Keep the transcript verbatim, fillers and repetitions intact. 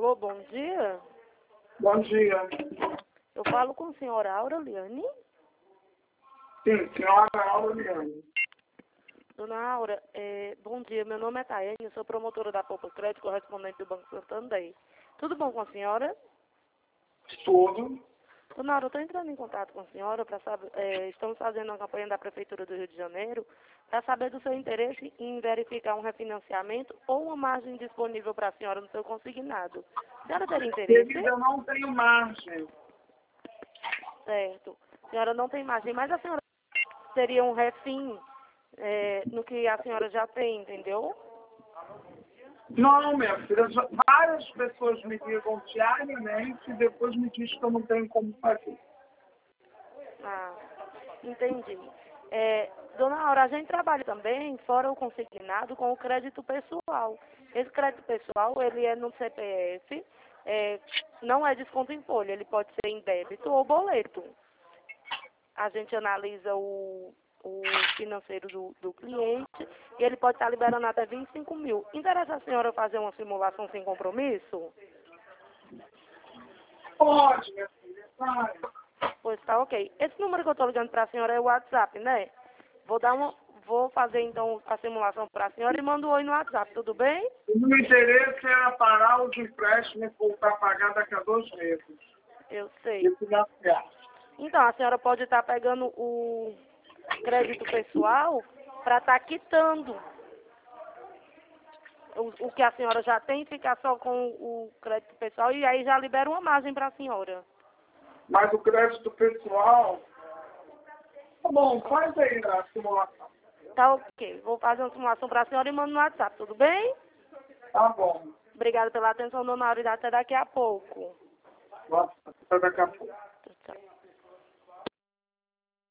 Alô, bom dia. Bom dia. Eu falo com a senhora Aureliane? Sim, senhora Aureliane. Dona Aura, é, bom dia. Meu nome é Tayane, eu sou promotora da Poupa Crédito, correspondente do Banco Santander. Tudo bom com a senhora? Tudo. Dona Aura, eu estou entrando em contato com a senhora para saber, é, estamos fazendo uma campanha da Prefeitura do Rio de Janeiro para saber do seu interesse em verificar um refinanciamento ou uma margem disponível para a senhora no seu consignado. A senhora teria interesse? Querida, eu não tenho margem. Certo. A senhora não tem margem, mas a senhora teria um refim é, no que a senhora já tem, entendeu? Não, minha filha, já- várias pessoas me ligam diariamente e depois me dizem que eu não tenho como fazer. Ah, entendi. É, dona Aura, a gente trabalha também, fora o consignado, com o crédito pessoal. Esse crédito pessoal, ele é no C P F, é, não é desconto em folha, ele pode ser em débito ou boleto. A gente analisa o, o financeiro do, do cliente e ele pode estar liberando até vinte e cinco mil. Interessa a senhora fazer uma simulação sem compromisso? Pode, minha filha, vai. Pois tá ok. Esse número que eu estou ligando para a senhora é o WhatsApp, né? Vou dar uma, vou fazer então a simulação para a senhora e mando um oi no WhatsApp, tudo bem? O meu interesse era parar os empréstimos e voltar a pagar daqui a dois meses. Eu sei. E financiar. Então, a senhora pode estar pegando o crédito pessoal para estar quitando o, o que a senhora já tem, ficar só com o crédito pessoal e aí já libera uma margem para a senhora. Mas o crédito pessoal... Tá bom, faz aí a simulação. Tá ok. Vou fazer uma simulação para a senhora e mando no WhatsApp, tudo bem? Tá bom. Obrigada pela atenção, dona Aura, e até daqui a pouco. Nossa, até daqui a pouco.